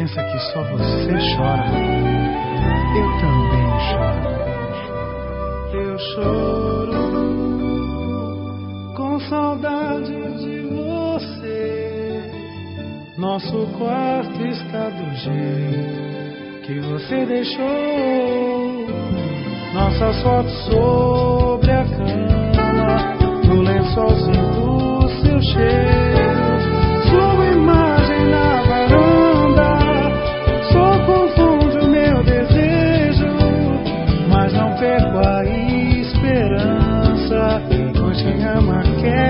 pensa que só você chora, eu também choro. Eu choro com saudade de você. Nosso quarto está do jeito que você deixou. Nossas fotos sobre a cama, no lençolzinho do seu cheiro. Sua imagem na varanda só confunde o meu desejo, mas não perco a esperança, pois quem ama quer.